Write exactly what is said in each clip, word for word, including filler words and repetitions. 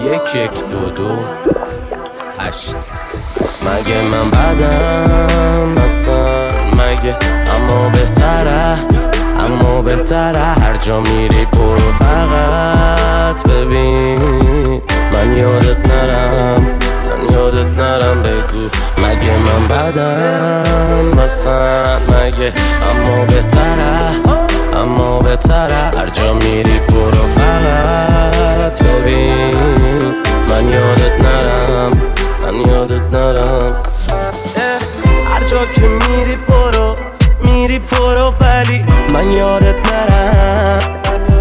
یک یک دو دو هشت. مگه من بدم اصلا مگه؟ اما بهتره اما بهتره هر جا میری برو فقط ببین من یادت نرم من یادت نرم بگو مگه من بدم اصلا مگه؟ اما بهتره اما بهتره هر جا میری برو فقط ببین من یادت نرم من یادت نرم. هر جا که میری برو میری برو ولی من یادت نرم.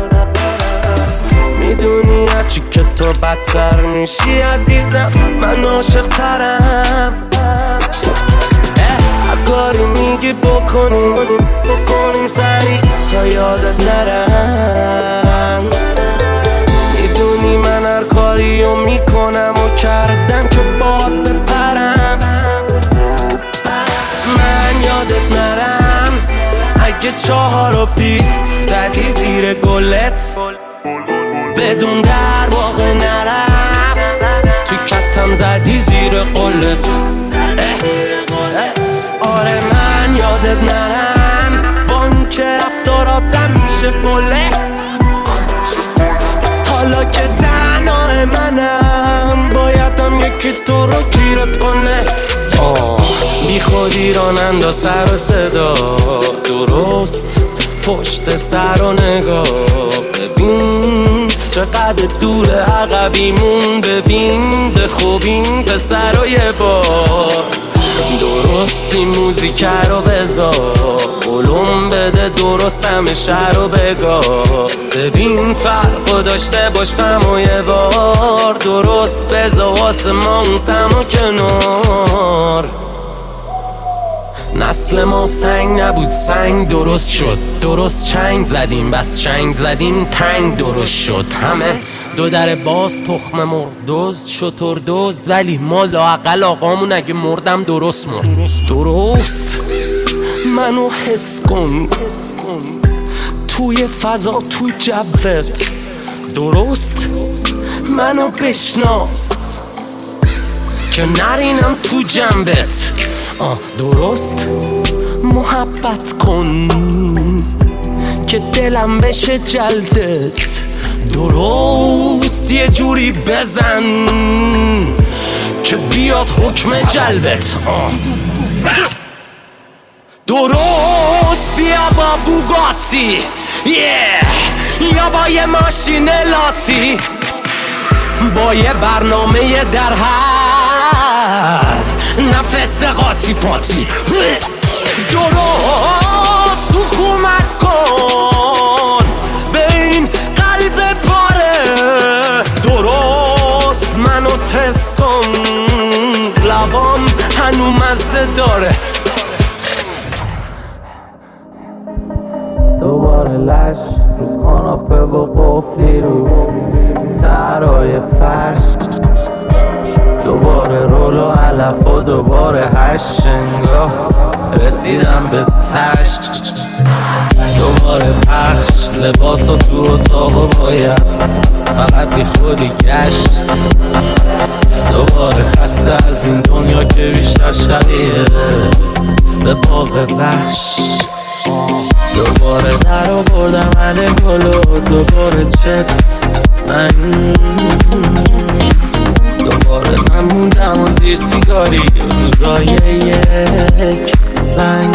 میدونی هرچی که تو بدتر میشی عزیزم من عاشق ترم. هر کاری میگی بکنیم بکنیم سریع تا یادت نرم. میدونی من هر کاری رو میکنم و کردم که باد بپرم من یادت نرم. اگه چهار و بیست زدی زیر گلت بدون در واقع نرفت تو کتم زدی زیر قلت. آره من یادت نرم با این که رفتاراتم میشه فله. حالا که تنها منم بایدم یکی تو رو گیرت کنه. بی خودی راننده سر و صدا درست پشت سر و نگاه ببین چقدر دور عقبیمون ببین به خوبین پسر و یه بار درست این موزیک رو بذار علوم بده درست همه شهر رو بگاه ببین فرق داشته باش فهم و یه بار درست بذار واسه ما اون سم و کنار. نسل ما سنگ نبود سنگ درست شد درست چنگ زدیم بس چنگ زدیم تنگ درست شد همه دو در باز تخم مرد دزد شطور دزد ولی ما لااقل آقامون اگه مردم درست مرد درست. منو حس کن توی فضا توی جوت درست منو بشناس که نرینم تو جنبت آه درست. محبت کن که دلم بشه جلدت درست. یه جوری بزن که بیاد حکم جلبت آه درست. بیا با بوگاتی yeah. یا با یه ماشین لاتی با یه برنامه در حد نفس قاطی پاتی درست. حکومت کن به این قلب پاره درست. منو تست کن لبام هنو مزه داره دوباره لش رو کاناپه و قفلی رو ترای فرش دوباره رول و علف و دوباره هشت شنگاه رسیدم به تشت دوباره پخش لباس و تو اتاق و باید فقط بی خودی گشت دوباره خسته از این دنیا که بیشتر شبیه به باغ وحش دوباره در آوردم علی گلو دوباره چت من دوباره من موندم و زیر سیگاری روزای یک رنگ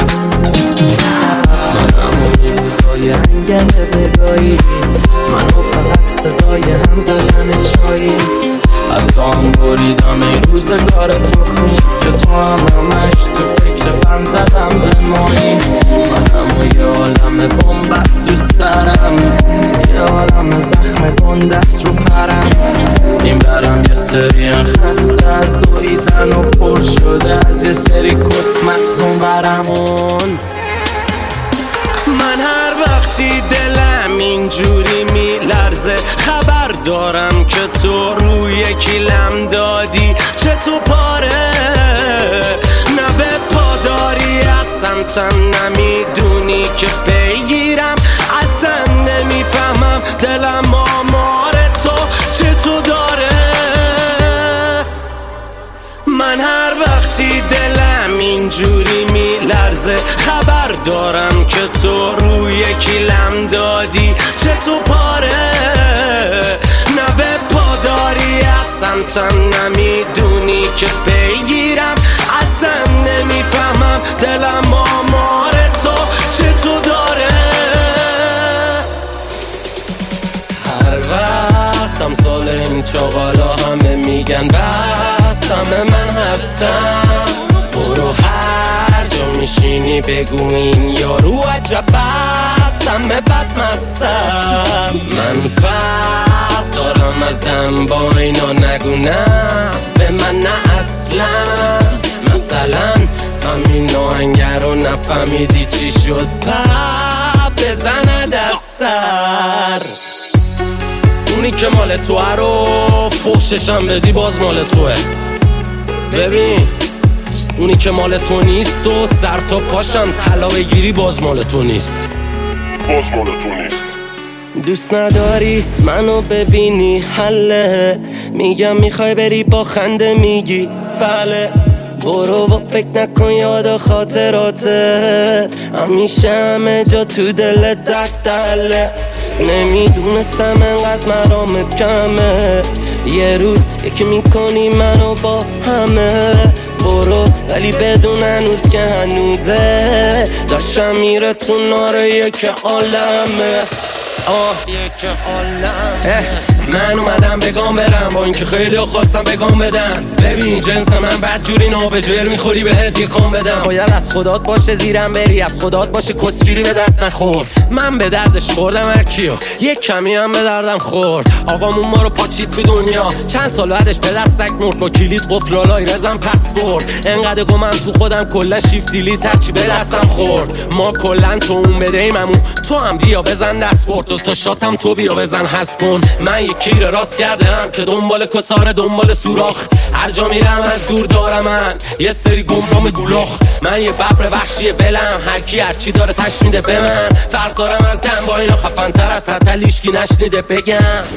منم اون روزای انگل بگاهی منو فقط صدای هم زدن چایی از تو هم بریدم ای روزگار تخمی که تو هم همش تو فکر فن زدم به مایی منم و یه عالم بومبست تو سرم یه عالم زخم بندست رو پرم این برم یه سری خسته از دویدن و پر شده از یه سری کس مغزون برمون. من هر وقتی دلم اینجوری میلرزه خبر دارم که تو روی کیلم دادی چه تو پاره نه به پاداری از سمتم نمیدونی که بگیرم اصلا نمیفهمم دلم آمار تو چه تو داره تازه خبر دارم که تو روی یکی لم دادی چه تو پاره نه به پاداری از سمتم نمیدونی که پیگیرم اصلا نمیفهمم دلم آمار تو چه تو داره هر وقتم سال این چاقالا همه میگن بس همه من هستم برو هر جا میشینی بگو این یارو عجب بد سمه بد مستم من فرق دارم از دم با اینا نگو نه به من نه اصلا مثلا همین آهنگر رو نفهمیدی چی شد پا بزند از سر اونی که مال توه رو فوششم بدی باز مال توه ببین اونی که مال تو نیست و سر تا پاشم طلا بگیری باز مال تو نیست باز مال تو نیست دوست نداری منو ببینی حله میگم میخوای بری با خنده میگی بله برو و فکر نکن یاد و خاطراته همیشه همه جا تو دل دک دله نمیدونستم انقدر مرامت کمه یه روز یکی میکنی منو با همه برو ولی بدون هنوز که هنوزه داشتم میره تو ناره یک عالمه آه یک عالمه من اومدم بگام برم با اینکه خیلی خواستم بگام بدن ببین جنس من بد جوری نابجر میخوری بهت یه کام بدم باید از خدات باشه زیرم بری از خدات باشه کسگیری به درد نخور من به دردش خوردم هر کیو یک کمی هم به دردم خورد آقامون ما رو پاچید تو دنیا چند سال بعدش به دستک مرد با کلید قفل لالای رزم پسورد انقدر گمم تو خودم کلا شیفت دیلیت هرچی به دستم خورد ما کلا تو اون بدهیممون تو هم بیا بزن دست برد و تو شاتم تو بیا بزن حذف کن من یکی رو راست کردم که دنبال کساره دنبال سوراخ هر جا میرم از دور دارم من یه سری گمرام گولاخ من یه ببر وحشی بلم هر کی هر چی داره تش میده به من فرق دارم از دم با اینا خفن‌تر از تتل هیچکی نشنیده بگم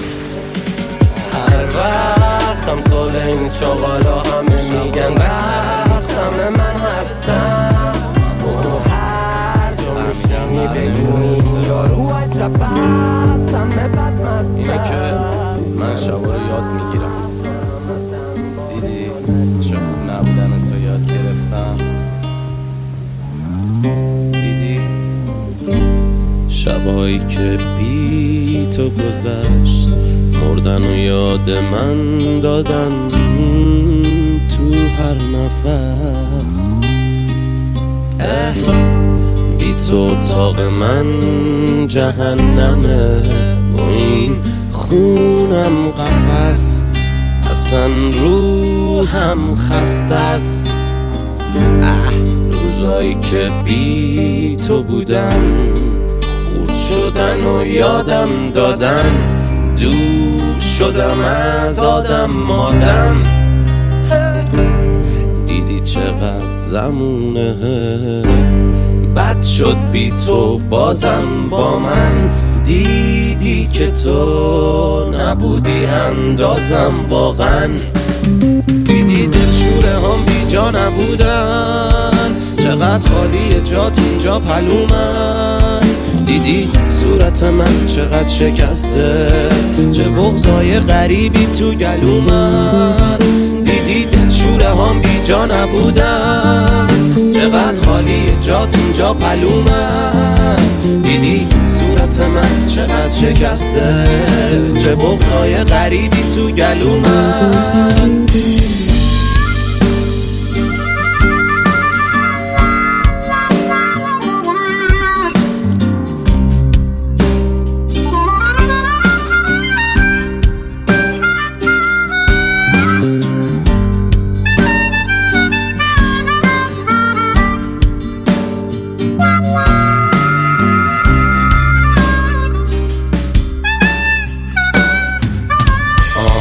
هر وقتم سال این چاقالا همه میگن بس همه من هستم برو هر جا میشینی بگو یارو عجب بس همه بد مستم اینه که من شبا رو یاد میگیرم دیدی چه خوب نبودن تو یاد گرفتم دیدی شبایی که بی تو گذشت مردن و یاد من دادن تو هر نفس بی تو اتاق من جهنمه و این خونم قفس اصلا روحم خسته است روزایی که بی تو بودم خورد شدن و یادم دادن دور شدم از آدم مادم دیدی چقدر زمونه بد شد بی تو بازم با من دیدی که تو نبودی اندازم واقعا دیدی دلشوره هم بی جا نبودن چقدر خالی جات اینجا پلومن دیدی صورت من چقدر شکسته چه بغضای غریبی تو گلومن دیدی دلشوره هم بی جا نبودن چقدر خالی جات اینجا پلومن دیدی صورت من چقدر شکسته چه بغضای غریبی تو گلومن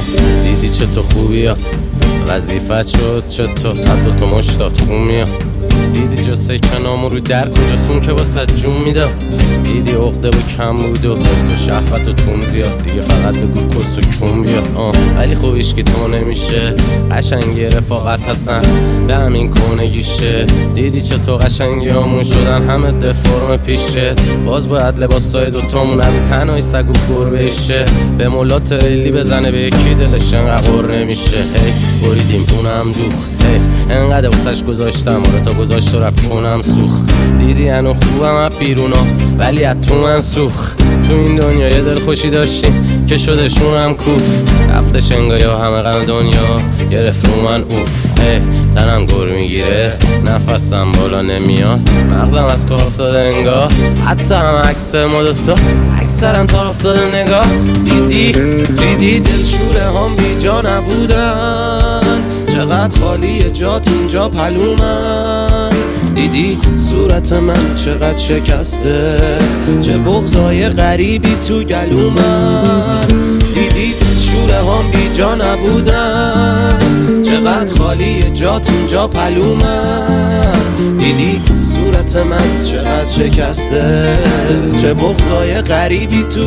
چه تو خوبیات وظیفت شد چه تو تا دو تو مشتات خون میاد دیدی جا سکه نامو رو در کجاست اون که واسه جون میداد؟ دیدی عقده و کم بود و حرص و شهوت و تون زیاد، دیگه فقط بگو کس و کون بیاد. آه ولی خب ایشکی تو نمیشه، قشنگی رفاقت هستن به همین کنگیشه. دیدی چطور قشنگی همون شدن همه دفرم پیشه، باز باید لباسای دوتامون رو تنهای سگ و گربه ایشه. به مولات ریلی بزنه به یکی دلش انقدر قر نمیشه. هی بریدیم اونم دوخت، هی انقدر واسش گذاشتم آره تا گذاشت و رفت چونم سوخت. دیدی انو خوبم از بیرونا ولی از تو من سوخت. تو این دنیا یه دل خوشی داشتیم که شده شونم کوف، رفته شنگایا همه غم دنیا گرفت رو من اوف. هی تنم گر میگیره نفسم بالا نمیاد، مغزم از کار افتاده انگار، حتی هم عکس ما دوتا اکثرم تا افتاده نگاه. دیدی دیدی دلشوره هم بی جا نبودن، چقدر خالی جات اینجا پلومن. دیدی صورت من چقدر شکسته، چه بغضای غریبی تو گلومن. دیدی شوره هم بی جا نبودن، چقدر خالی جات اینجا پلومن. دیدی صورت من چقدر شکسته، چه بغضای غریبی تو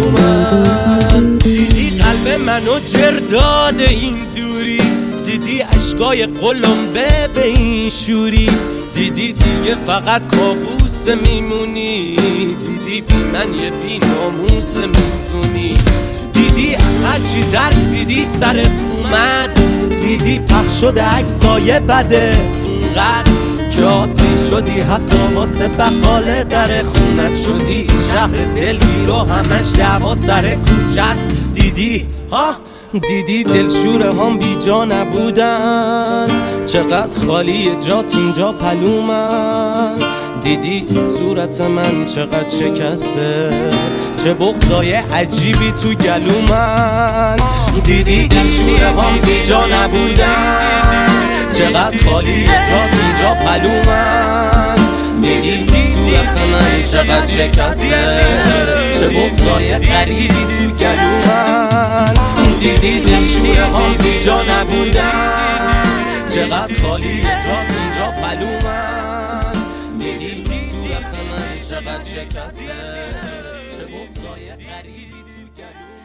گلومن. دیدی قلب منو جرداد این دوری، دیدی عشقای قلمبه به این شوری. دیدی دیگه فقط کابوس میمونی، دیدی بی من یه بی ناموس میزونی. دیدی از هرچی ترسیدی سرت اومد، دیدی پخش شده عکسای بدت اونقدر که عادی شدی، حتی واسه بقاله در خونت شدی شهر دلگیر و همش دعوا سر کوچت. دیدی ها دیدی دلشوره هم بی جا نبودن، چقدر خالی جات اینجا پلومن. دیدی صورت من چقدر شکسته، چه بغضای عجیبی تو گلومن. دیدی دلشوره هم بی جا نبودن، چقدر خالی جات اینجا پلومن. دیدی صورت من چقدر شکسته، چه بغضای غریبی تو گلومن. دیدی دلشوره هم بی جا نبودن، چقدر خالی جات اینجا پلومن. دیدی صورت من چقدر شکسته، چه بغضای غریبی تو گلومن.